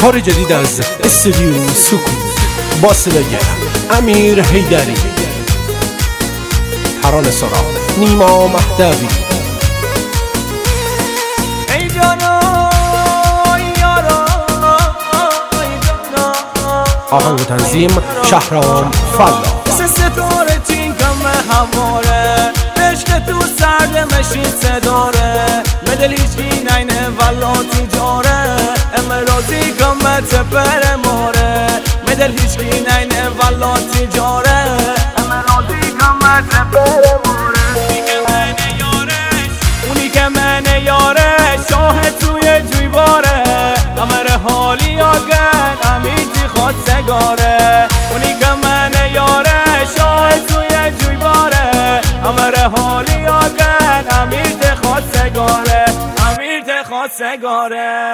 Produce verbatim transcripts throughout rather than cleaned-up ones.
کار جدید از استودیو سکوت با صدای امیر حیدری، ترانه سرا نیما مهدوی. ای جانا یارا آهنگ و تنظیم شهرام فلا. سه ستاره چینکم همواره عشق تو سرد مشین صداره مدل هیچی نینه والا تجاره امرازی کمت پر ماره مدل هیچی نینه والا تجاره امرازی کمت پر ماره. اونی که منه یارش اونی که منه یارش شاه توی جویباره امر حالی آگن امیتی خود سگاره. اونی که منه یارش شاه توی جویباره امر حالی آگن امیت خود سگاره امیت خود سگاره.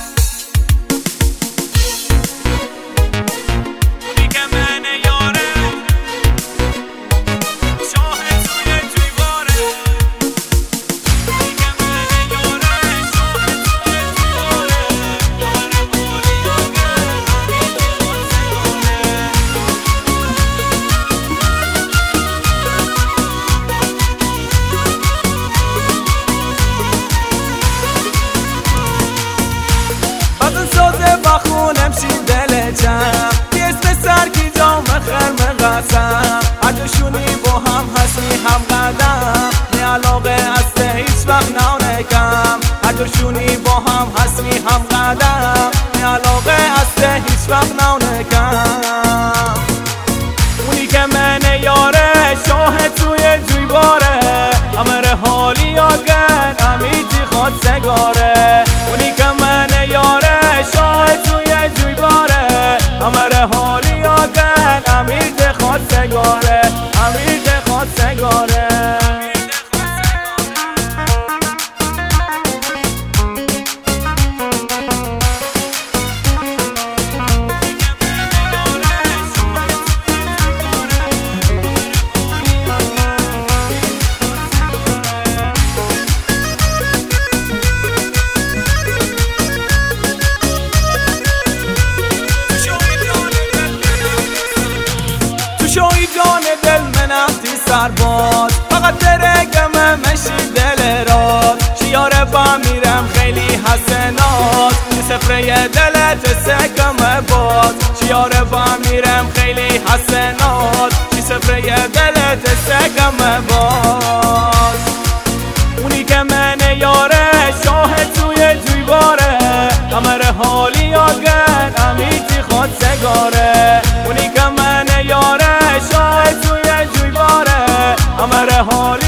بخونم شی دل جم بی اسم سرکی جام خرم قسم هرجاشونی با هم هستی هم قدم نه علاقه است هیچ وقت نونکم هرجاشونی با هم هستی هم قدم نه علاقه است هیچ وقت نونکم. اونی که منه یاره شاه توی جویباره امر حالی آگن امیتی خود سگاره. اونی که منه یاره شاه توی جویباره امر حالی آگن امیت خود سگاره امیت خود سگاره. شوی جان دل منفتی سرباز فقط درگم مشی دل راد شیاره با میرم خیلی حسنات سفره دلت سکم باز شیاره با میرم خیلی حسنات سفره دلت سکم باز. اونی که منه یاره شاه توی جویباره امر حالی آگن امیتی خود سگاره. اونی که منه یاره شاه توی جویباره امر حالی